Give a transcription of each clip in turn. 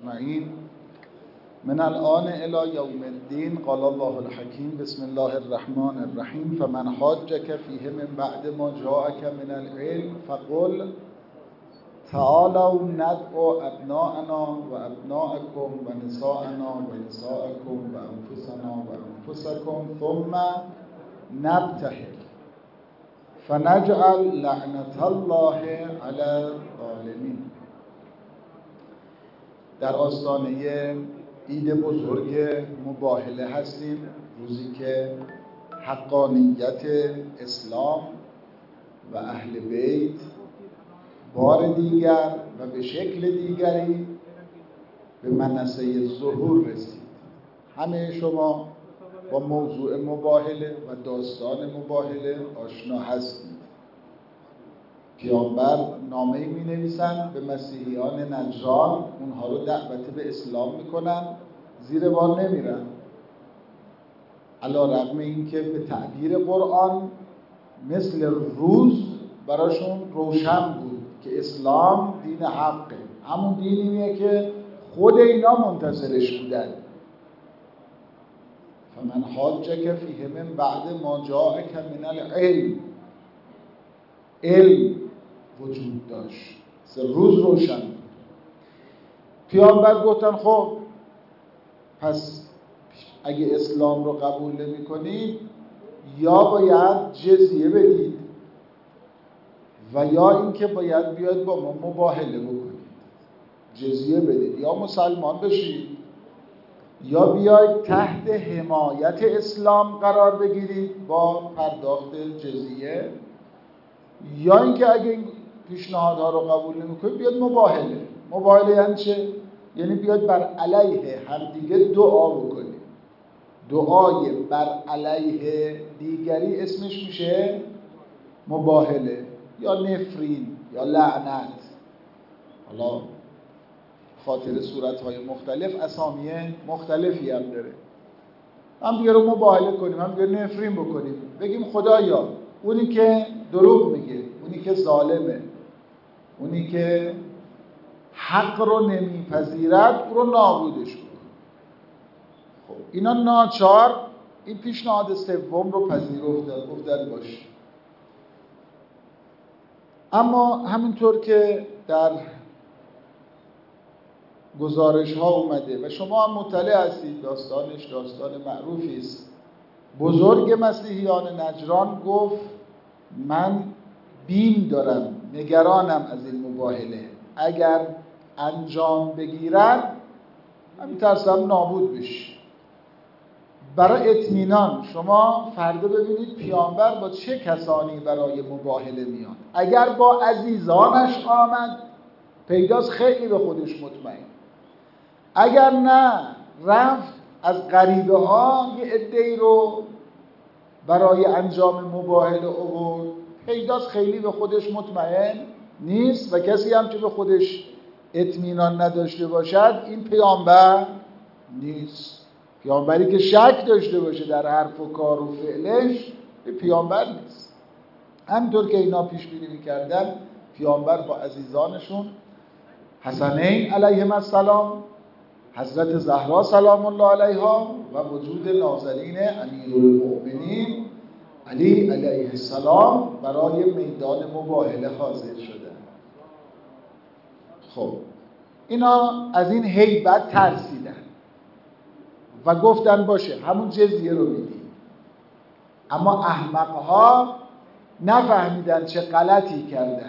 اجمعین. من الآن الی یوم الدین قال الله الحکیم بسم الله الرحمن الرحیم فمن حاجک فیه من بعد ما جاءک من العلم فقل تعالوا ندعو ابناءنا و ابناءکم و نساءنا و نساءکم و انفسنا و انفسکم ثم نبتهل فنجعل لعنت الله علی الظالمین. در آستانه عید بزرگ مباهله هستیم، روزی که حقانیت اسلام و اهل بیت بار دیگر و به شکل دیگری به منصه ظهور رسید. همه شما با موضوع مباهله و داستان مباهله آشنا هستید. پیامبر نامه‌ای می‌نویسن به مسیحیان نجران، اونها رو دعوت به اسلام میکنن، زیر بار نمیرن، علی رغم اینکه به تعبیر قرآن مثل روز براشون روشن بود که اسلام دین حقه، همون دینیه که خود اینا منتظرش بودن. فمن حاجک فیه من بعد ما جاءک من العلم، علم وجود داشت، روز روشن بود. پیامبر گفتن خب پس اگه اسلام رو قبول نمی کنید یا باید جزیه بدید و یا اینکه باید بیاد با ما مباهله بکنید، جزیه بدید یا مسلمان بشید یا بیاید تحت حمایت اسلام قرار بگیرید با پرداخت جزیه، یا اینکه اگه این پیشنهادها رو قبول نمی‌کنید بیاد مباهله. مباهله یعنی چه؟ یعنی بیاد بر علیه همدیگه دعا بکنید. دعای بر علیه دیگری اسمش میشه مباهله یا نفرین یا لعنت. حالا خاطر صورت‌های مختلف اسامی مختلفی هم داره. هم دیگه رو مباهله کنیم، هم دیگه نفرین بکنیم، بگیم خدایا اونی که دروغ میگه، اونی که ظالمه، اونی که حق رو نمیپذیرد او رو نابودش کن. خب اینا ناچار این پیشنهاد سوم رو پذیرفتن، گفتن باشه. اما همینطور که در گزارش ها اومده و شما هم مطلع هستید، داستانش داستان معروفی است. بزرگ مسیحیان نجران گفت من بیم دارم، نگرانم از این مباهله، اگر انجام بگیرن من میترسم نابود بشه. برای اطمینان شما فردا ببینید پیامبر با چه کسانی برای مباهله میاد. اگر با عزیزانش آمد پیداست خیلی به خودش مطمئن، اگر نه رفت از غریبه ها یه عده‌ای رو برای انجام مباهله آورد، پیداست خیلی به خودش مطمئن نیست و کسی هم که به خودش اطمینان نداشته باشد این پیامبر نیست. پیامبری که شک داشته باشه در حرف و کار و فعلش پیامبر نیست. همینطور که اینا پیش بینی می‌کردن پیامبر با عزیزانشون حسنین علیهم السلام، حضرت زهرا سلام الله علیها و وجود نازنین امیرالمؤمنین علی علیه السلام برای میدان مباهله حاضر شدن. خب اینا از این هیبت ترسیدن و گفتن باشه همون جزیه رو میدیم. اما احمقها نفهمیدن چه غلطی کردن.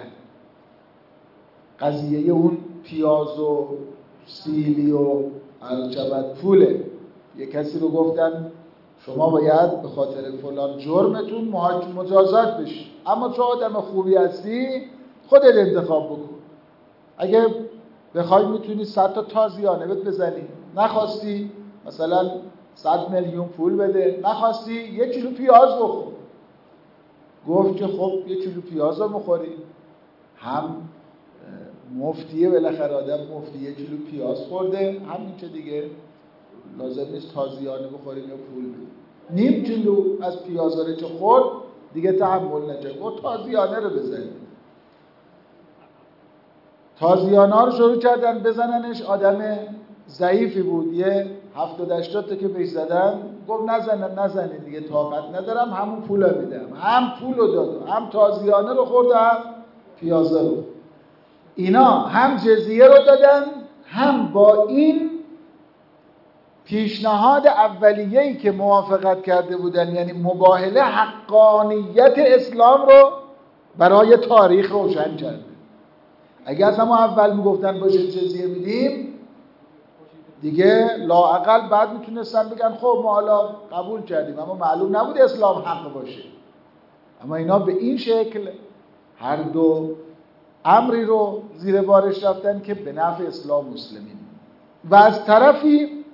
قضیه اون پیاز و سیلی و عرجبت پوله. یه کسی رو گفتن شما باید به خاطر فلان جرمتون مجازات بشی، اما تو آدم خوبی هستی خودت انتخاب بکن. اگه بخوای میتونی 100 تا تازیانه بزنی، نخواستی مثلا 100 میلیون پول بده، نخواستی 1 کیلو پیاز بخور. گفت که خب 1 کیلو پیاز رو میخوری، هم مفتیه، بالاخره آدم مفتی 1 کیلو پیاز خورده، همین که دیگه لازم نیست تازیانه بخوریم یا پول بدیم. نیم کیلو از پیازا رو که خورد دیگه تحمل نکرد، گفت تازیانه رو بزنید. تازیان‌ها رو شروع کردن بزننش. آدم ضعیفی بود، یه 70-80 تا که بهش زدن گفت نزنید دیگه، طاقت ندارم، همون پول میدم. هم پول رو داد، هم تازیانه رو خورد، هم پیازه رو. اینا هم جزیه رو دادن، هم با این پیشنهاد اولیه‌ای که موافقت کرده بودن، یعنی مباهله، حقانیت اسلام رو برای تاریخ روشن کرده. اگر از ما اول میگفتن باشه جزیه میدیم دیگه، لااقل بعد میتونستن بگن خب ما حالا قبول کردیم، اما معلوم نبود اسلام حق باشه. اما اینا به این شکل هر دو امری رو زیر بارش رفتن که به نفع اسلام مسلمین. و از طرفی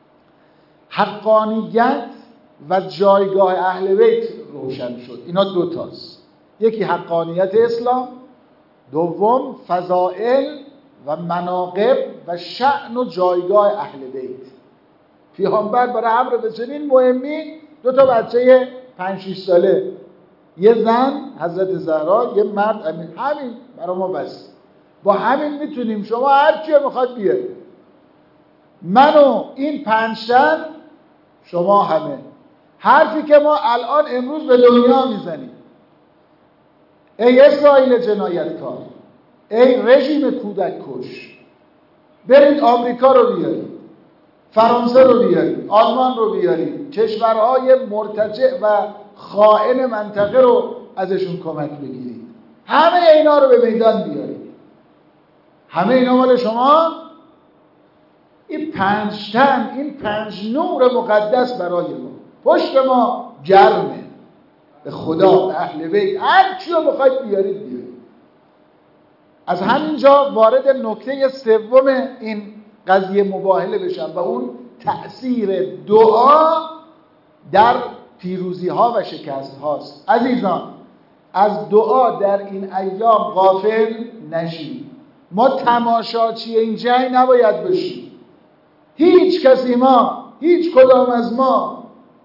حقانیت و جایگاه اهل بیت روشن شد. اینا دوتاست، یکی حقانیت اسلام، دوم فضائل و مناقب و شأن و جایگاه اهل بیت. پیامبر برای امر به چنین مهمی 2 تا بچه 5-6 ساله، یه زن حضرت زهرا، یه مرد امین، همین برای ما بس. با همین میتونیم شما هر چی میخواد بیارید، من و این 5 تن، شما همه. حرفی که ما الان امروز به دنیا میزنیم، ای اسرائیل جنایتکار، ای رژیم کودک کش، برید آمریکا رو بیارید، فرانسه رو بیارید، آلمان رو بیارید، کشورهای مرتجع و خائن منطقه رو ازشون کمک بگیرید، همه اینا رو به میدان بیارید. همه اینا مال شما. این 5 تن، این 5 نور مقدس برای ما، پشت ما گرمه. به خدا، به اهل بیت، هر چی رو بخواید بیارید بیارید. از همینجا وارد نکته سوم این قضیه مباهله بشم و اون تأثیر دعا در پیروزی ها و شکست هاست. عزیزان، از دعا در این ایام غافل نشید. ما تماشاچی این جنگ نباید بشیم. هیچ کسی، ما هیچ کدام از ما،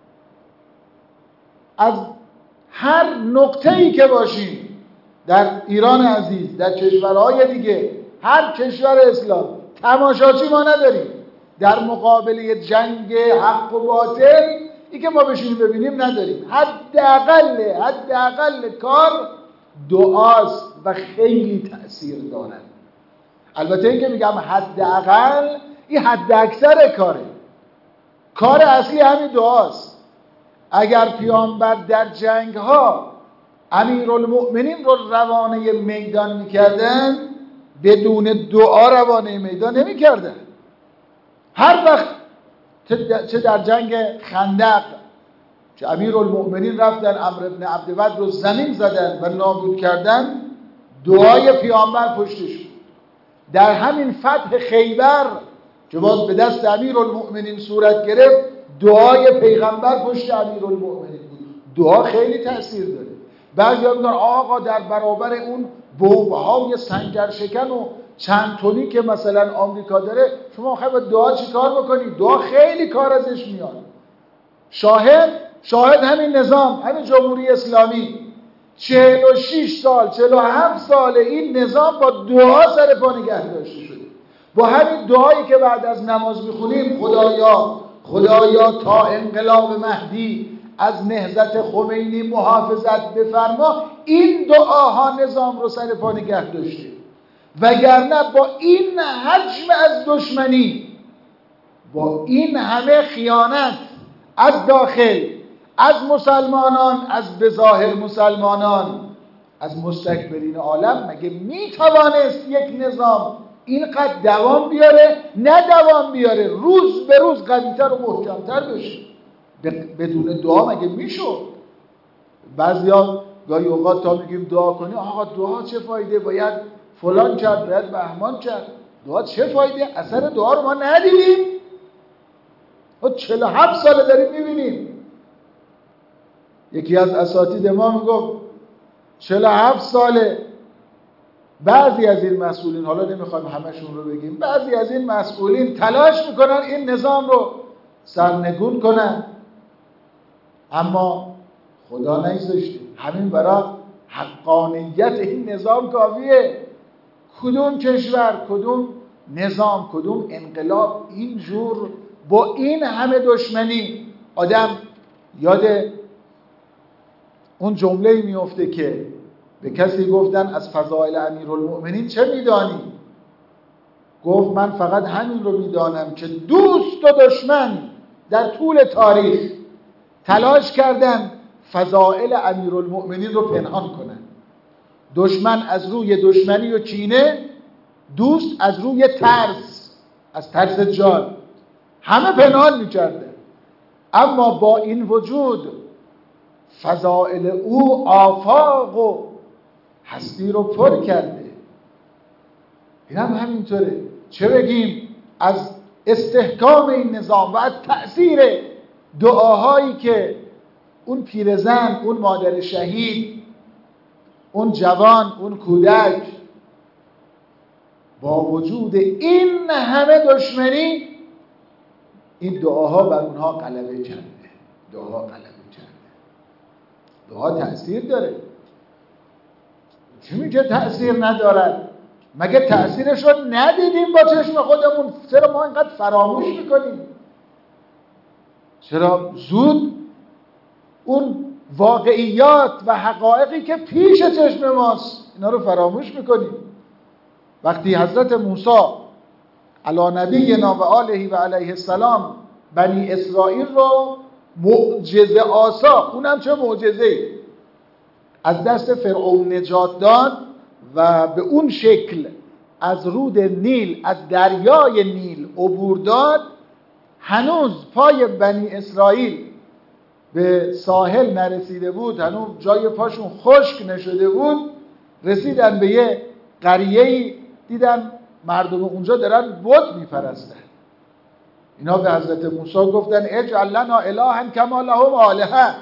از هر نقطه‌ای که باشیم در ایران عزیز، در کشورهای دیگه، هر کشور اسلام، تماشاچی ما نداریم در مقابله جنگ حق و باطل. ای که ما بشینیم ببینیم نداریم. حداقل کار دعاست و خیلی تأثیر داره. البته این که میگم حداقل، این حد اکثر کار اصلی همین دعاست. اگر پیامبر در جنگ ها امیرالمؤمنین رو روانه میدان میکردن، بدون دعا روانه میدان نمیکردن. هر وقت چه در جنگ خندق که امیرالمؤمنین رفتن عمرو بن عبدود رو زمین زدن و نابود کردن، دعای پیامبر پشتش بود. در همین فتح خیبر که باز به دست امیرالمؤمنین صورت گرفت، دعای پیغمبر پشت امیرالمؤمنین بود. دعا خیلی تأثیر داره. بعضیا میگن آقا در برابر اون بمب‌های سنگر شکن و چند تونی که مثلا آمریکا داره، شما میخواید با دعا چی کار بکنید؟ دعا خیلی کار ازش میاد. شاهد همین نظام، همین جمهوری اسلامی 46 سال 47 سال این نظام با دعا سر پا نگه داشته شده. با همین دعایی که بعد از نماز میخونیم، خدایا تا انقلاب مهدی از نهضت خمینی محافظت بفرما، این دعاها نظام رو سر پا نگه داشته. وگرنه با این حجم از دشمنی، با این همه خیانت از داخل، از مسلمانان، از بظاهر مسلمانان، از مستکبرین عالم، مگه میتوانست یک نظام اینقدر دوام بیاره؟ نه دوام بیاره، روز به روز قوی‌تر و محکم‌تر بشه. بدون دعا مگه میشد؟ بعضیا گاهی اوقات تا میگیم دعا کنی، آقا دعا چه فایده؟ باید فلان کرد، باید بهمان کرد. دعا چه فایده؟ اثر دعا رو ما ندیدیم. 47 ساله داریم میبینیم. یکی از اساتید ما میگفت 47 ساله بعضی از این مسئولین، حالا نمیخوایم همشون رو بگیم، بعضی از این مسئولین تلاش میکنن این نظام رو سرنگون کنن، اما خدا نگذاشته. همین برای حقانیت این نظام کافیه. کدوم کشور، کدوم نظام، کدوم انقلاب اینجور با این همه دشمنی. آدم یاد اون جمله میفته که به کسی گفتن از فضائل امیرالمؤمنین چه میدانی؟ گفت من فقط همین رو میدانم که دوست و دشمن در طول تاریخ تلاش کردن فضائل امیرالمؤمنین رو پنهان کنن. دشمن از روی دشمنی و کینه، دوست از روی ترس، از ترس جان، همه پنهان میکرده. اما با این وجود فضائل او آفاق و هستی رو پر کرده. این هم همینطوره. چه بگیم از استحکام این نظام و از تأثیر دعاهایی که اون پیرزن، اون مادر شهید، اون جوان، اون کودک با وجود این همه دشمنی این دعاها بر اونها غلبه کرده. دعاها غلبه کرده. دعا تأثیر داره. چی میگه تأثیر ندارد؟ مگه تأثیرش رو ندیدیم با چشم خودمون؟ چرا ما اینقدر فراموش میکنیم؟ چرا زود اون واقعیات و حقایقی که پیش چشم ماست اینا رو فراموش میکنیم؟ وقتی حضرت موسی علی نبینا و آله و علیه السلام بنی اسرائیل رو معجزه آسا، اونم چه معجزه‌ای، از دست فرعون نجات داد و به اون شکل از رود نیل، از دریای نیل عبور داد، هنوز پای بنی اسرائیل به ساحل نرسیده بود، هنوز جای پاشون خشک نشده بود، رسیدن به یه قریه‌ای، دیدن مردم اونجا دارن بت میپرستن. اینا به حضرت موسی گفتن اجعل لنا الها کما لهم آلهه.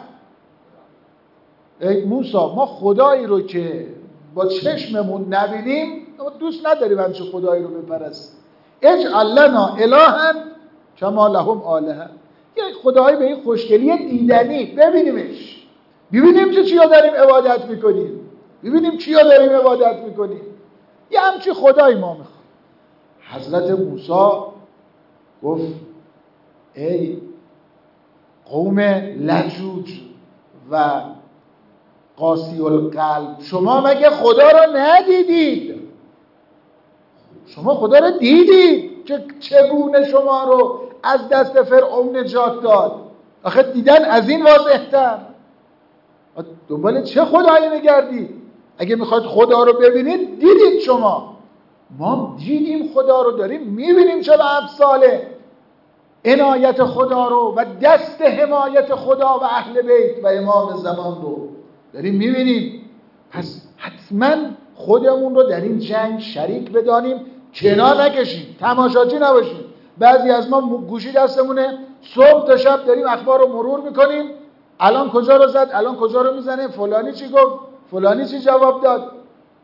ای موسی، ما خدایی رو که با چشممون نبینیم دوست نداریم همچه خدایی رو بپرستیم. اجعل لنا الها کما لهم آلهه. یه خدایی به این خوشگلی دیدنی، ببینیمش، ببینیم که چیا داریم عبادت میکنیم، ببینیم چیا داریم عبادت میکنیم. یه همچی خدایی ما میخوام. حضرت موسی گفت ای قوم لجوج و قاسی القلب، شما مگه خدا رو ندیدید؟ شما خدا رو دیدید که چگونه شما رو از دست فرعون نجات داد؟ آخه دیدن از این واضح‌تر. دنبال چه خدایی میگردید؟ اگه میخواید خدا رو ببینید دیدید شما. ما دیدیم خدا رو، داریم میبینیم 47 ساله عنایت خدا رو و دست حمایت خدا و اهل بیت و امام زمان رو داریم میبینیم. پس حتما خودمون رو در این جنگ شریک بدانیم، کنار نکشیم، تماشاچی نباشیم. بعضی از ما گوشی دستمونه، صبح تا شب داریم اخبار رو مرور میکنیم، الان کجا رو زد، الان کجا رو میزنه، فلانی چی گفت، فلانی چی جواب داد.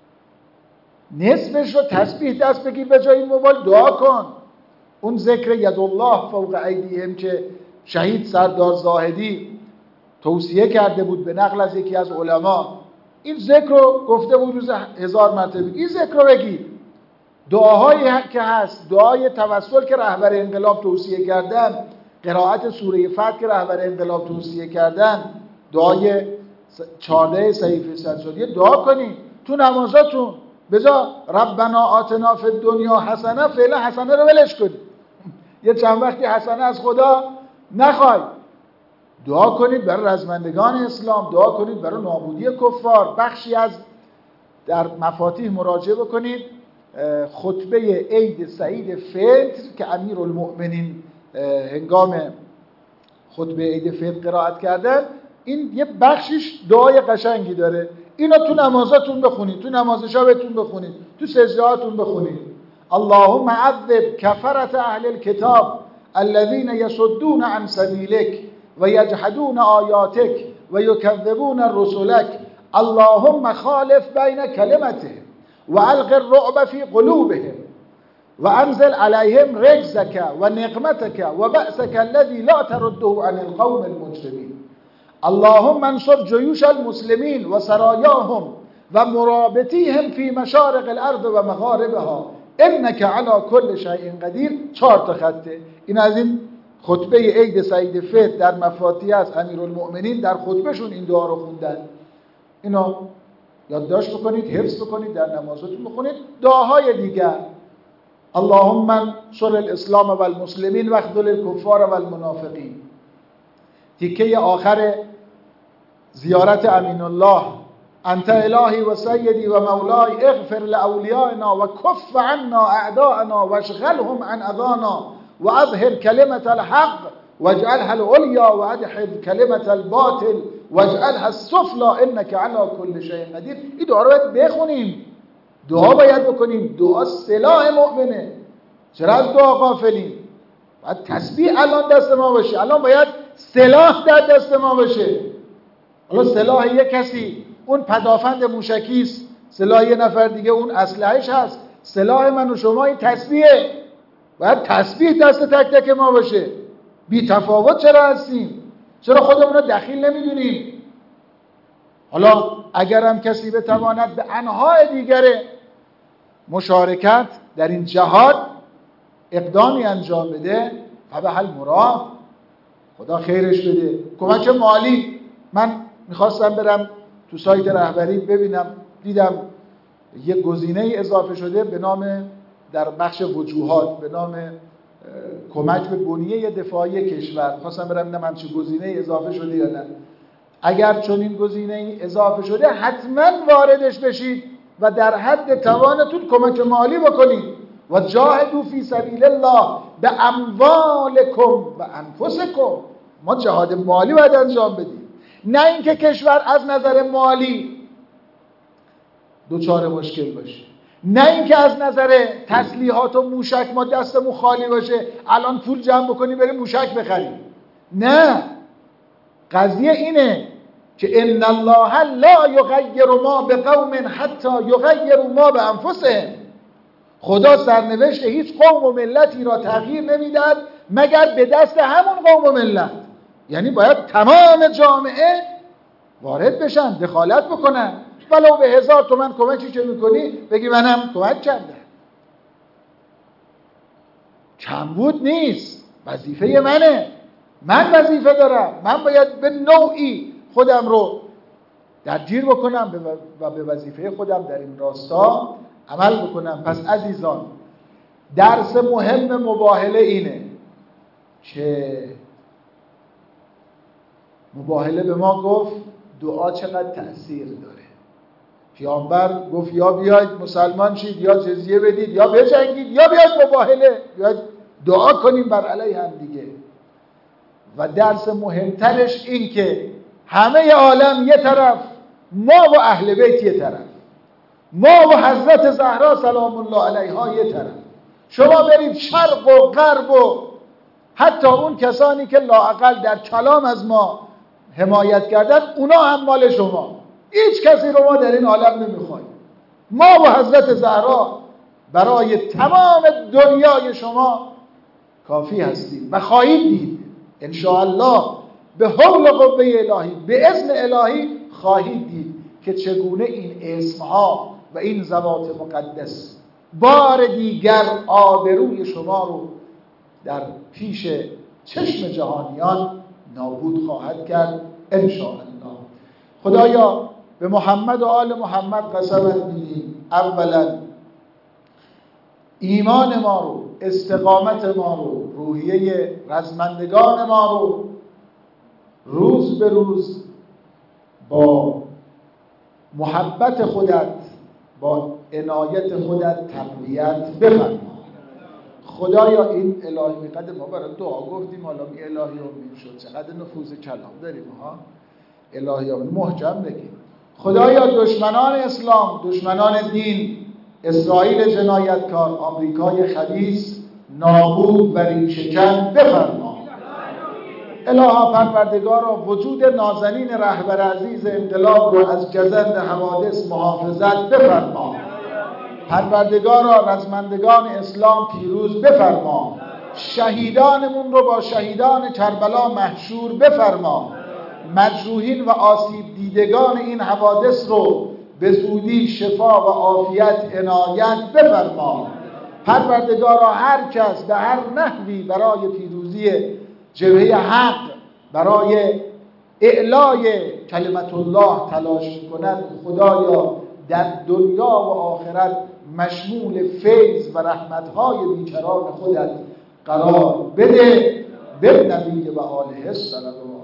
نصفش رو تسبیح دست بگیر به جای این موبایل، دعا کن. اون ذکر یدالله فوق ایدیهم که شهید سردار زاهدی توصیه کرده بود به نقل از یکی از علما، این ذکر رو گفته بود روز 1000 مرتبه. این ذکر رو بگیر. دعاهایی که هست، دعای توسل که رهبر انقلاب توصیه کردن، قرائت سوره فتح که رهبر انقلاب توصیه کردن، دعای 14 صحیفه صدشدیه دعا کنید تو نمازاتون. بذار ربنا آتنا فی الدنیا حسنه، فعلا حسنه رو ولش کنید، یه چند وقتی حسنه از خدا نخواید. دعا کنید برای رزمندگان اسلام، دعا کنید برای نابودی کفار. بخشی از در مفاتیح مراجعه بکنید خطبه عید سعید فطر که امیرالمؤمنین هنگام خطبه عید فطر قرائت کردن، این یه بخشیش دعای قشنگی داره. اینا تو نمازاتون بخونید، تو نماز شبتون بخونید، تو سجدهاتون بخونید. اللهم عذب کفرة اهل الكتاب الذين يصدون عن سبيلك ويجحدون آياتك ويكذبون رسلك اللهم خالف بين كلمتهم والق الرعب في قلوبهم وانزل عليهم رجزك ونقمتك وبأسك الذي لا ترده عن القوم المجرمين اللهم انصر جيوش المسلمين وسراياهم و مرابطیهم فی مشارق الارض و مغاربها انک علی کل شیء قدیر. 4 تا خطه. این از این خطبه عید سعید فطر در مفاتیح از امیرالمؤمنین در خطبهشون این دعا رو خوندن. اینو یادداشت بکنید، حفظ بکنید، در نمازتون بخونید. دعاهای دیگر: اللهم انصر الاسلام و المسلمین واخذل الکفار و المنافقین. تیکه آخر زیارت امین الله: انت الهی و سیدی و مولای اغفر لاولیائنا و کف عنا اعداءنا واشغلهم عن اذانا و اظهر کلمة الحق واجعلها العلیا و ادحض کلمة الباطل واجعلها السفلی انک علی کل شیء قدیر. این دعا رو باید بخونیم، دعا باید بکنیم. دعا سلاح مؤمنه. چرا از دعا غافلیم؟ باید تسبیح الان دست ما باشه. الان باید سلاح در دست ما باشه. حالا سلاح یک کسی اون پدافند موشکی است، سلاح یه نفر دیگه اون اسلحه‌اش هست. سلاح من و شما این تسبیحه. باید تسبیح دست تک تک ما باشه. بی تفاوت چرا هستیم؟ چرا خودمون رو دخیل نمیدونیم؟ حالا اگرم کسی بتواند به انواع دیگر مشارکت در این جهاد اقدامی انجام بده فبحل مراد، خدا خیرش بده. کمک مالی، من میخواستم برم تو سایت رهبری ببینم، دیدم یک گزینه اضافه شده به نام در بخش وجوهات به نام کمک به بنیه دفاعی کشور. خواستم برم ببینم همچین گزینه اضافه شده یا نه. اگر چون این گزینه اضافه شده حتما واردش بشید و در حد توانتون کمک مالی بکنید. و جاهدوا فی سبیل الله باموالکم و انفسکم. ما جهاد مالی باید انجام بدیم، نه اینکه کشور از نظر مالی دوچار مشکل باشه، نه اینکه از نظر تسلیحات و موشک ما دستمون خالی باشه الان پول جمع بکنیم بریم موشک بخریم. نه، قضیه اینه که ان الله لا یغیر ما بقوم حتی یغیروا ما بانفسهم. خدا سرنوشت هیچ قوم و ملتی را تغییر نمیدهد مگر به دست همون قوم و ملت. یعنی باید تمام جامعه وارد بشن، دخالت بکنن. ولو به 1000 تومان کمکی که میکنی بگی منم کمک کردم. کمبود نیست، وظیفه منه. من وظیفه دارم، من باید به نوعی خودم رو درگیر بکنم و به وظیفه خودم در این راستا عمل بکنم. پس عزیزان، درس مهم مباهله اینه که مباهله به ما گفت دعا چقدر تأثیر داره. پیامبر گفت یا بیاید مسلمان شید یا جزیه بدید یا بجنگید یا بیاید مباهله، بیاید دعا کنیم بر علیه هم دیگه. و درس مهمترش این که همه عالم یه طرف، ما و اهل بیت یه طرف، ما و حضرت زهرا سلام الله علیها یه طرف. شما برید شرق و غرب و حتی اون کسانی که لااقل در کلام از ما حمایت کردن اونا هم مال شما. هیچ کسی رو ما در این عالم نمیخوایم. ما و حضرت زهرا برای تمام دنیای شما کافی هستیم و خواهید دید ان شاء الله به حول قوه الهی، به اذن الهی خواهید دید که چگونه این اسمها و این ذوات مقدس بار دیگر آبروی شما رو در پیش چشم جهانیان نابود خواهد کرد ان شاء الله. خدایا به محمد و آل محمد قسمت میدیم اولا ایمان ما رو، استقامت ما رو، روحیه رزمندگان ما رو روز به روز با محبت خودت، با عنایت خودت تقویت بفرما. خدایا این الهی میقدر ما برای دعا گفتیم، حالا می الهی امید شد. چقدر نفوذ کلام داریم ها. الهی امید محکم بگیم. خدایا دشمنان اسلام، دشمنان دین، اسرائیل جنایتکار، آمریکای خبیث نابود و ریشه‌کن بفرما. الها پروردگارا وجود نازنین رهبر عزیز انقلاب رو از گزند حوادث محافظت بفرما. پروردگارا رزمندگان اسلام پیروز بفرما. شهیدانمون رو با شهیدان کربلا محشور بفرما. مجروحین و آسیب دیدگان این حوادث رو به زودی شفا و عافیت عنایت بفرما. پروردگارا هر کس به هر نحوی برای پیروزی جبهه حق، برای اعلای کلمت الله تلاش می‌کند، خدایا در دنیا و آخرت مشمول فیض و رحمت‌های بیکران خودت قرار بده. به نبی و آله الصلوات.